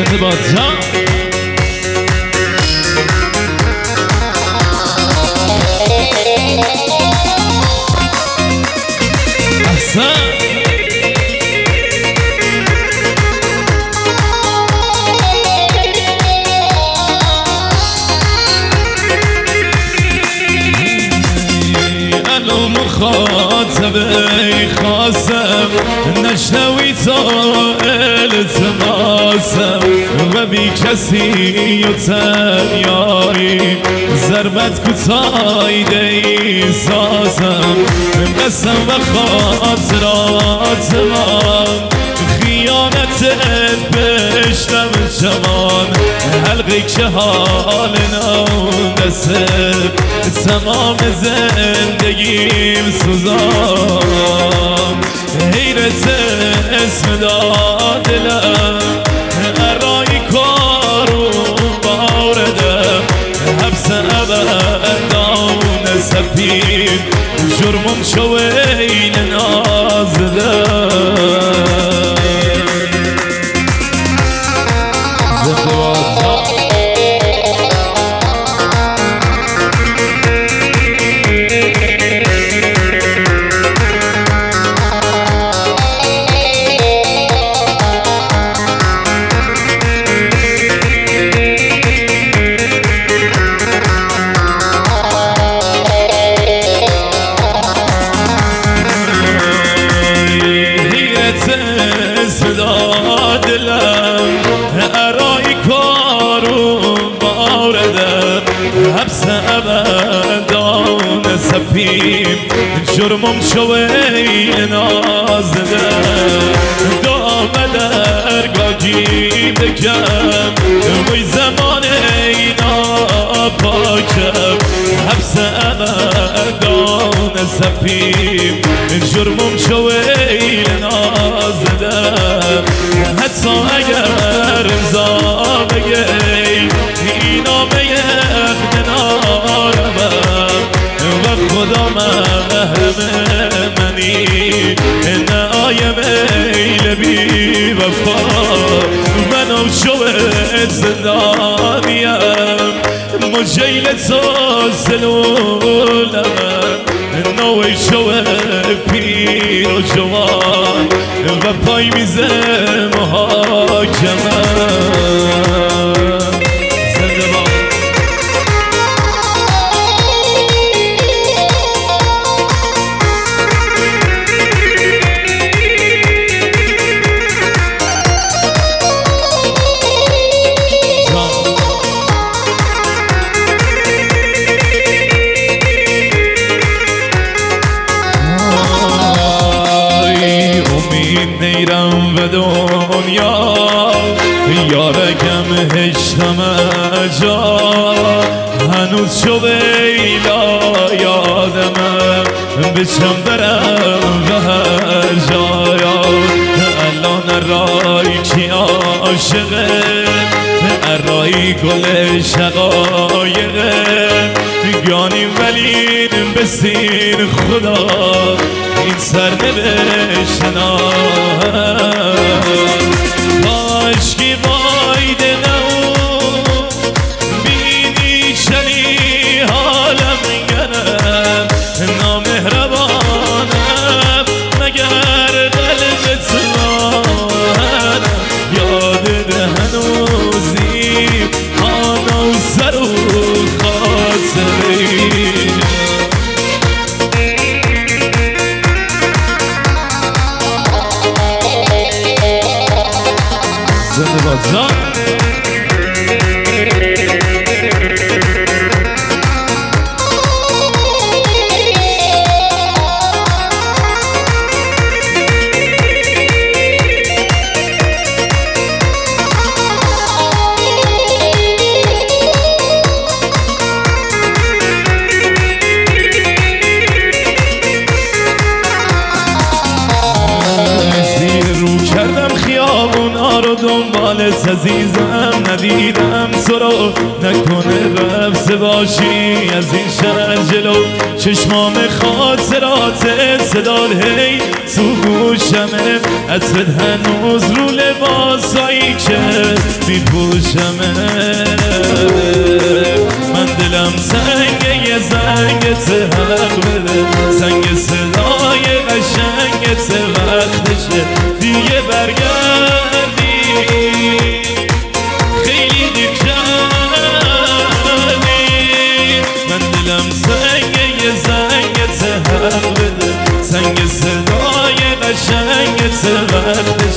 زنده باد جان احسن مخاطبه خواستم نشنوی تا التماسم و بی کسی و تنیایی ضربت کوتاهی دی سازم قسم و خاطرات من خیانت بشتم جوان حلقی که حال نودسته تمام زندگیم سوزان حیرت اسم دادلم ارای کارو باردم حبس ابدان سپید جرمم شوین نازدم ارای کارو باردم حبس ابدان سپیم جرمم شوی نازدم دام درگاهی بکم وی زمان اینا پاکم حبس ابدان سپیم جرمم شوی نازدم حتی اگر امضا بگی اینا به نارمم و خدا محرم منی نه آیم ایل بی وفا منو شوه زندانیم مجیل تو زلولم نوی شوه پیر و جوان و پای میزه محاکمه زنده باد نیرم به دنیا یارکم هشتم جا هنوز شو بیلا یادمم بچم برم به هر جایا الان رای کی عاشقه رای گل شقایقه گانی ولین بسین خدا این سر نوشتنا کاشکی بایده نو بیدی چنی حالم گرم نامهربانم مگر قلبت لانم یادت هنوزی آنا و سر و خاطری زنده باد جان دنبالت عزیزم ندیدم تو رو نکنه رفته باشی از این شهر جلو چشمام خاطراتت صدال هی تو گوشمه عطرت هنوز رو لباسایی که میپوشمه من دلم سنگ یه زنگت حق بده سنگ صدای قشنگت وقتشه دیگه برگردی خیلی دیر کردی من دلم سنگ یه زنگت حق بده سنگ صدای قشنگت وقتشه